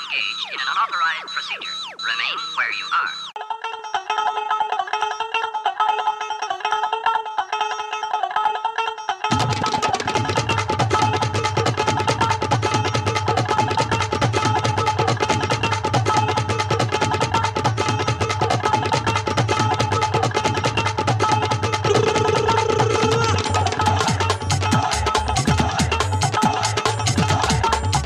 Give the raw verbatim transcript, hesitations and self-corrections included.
engaged in an unauthorized procedure. Remain where you are.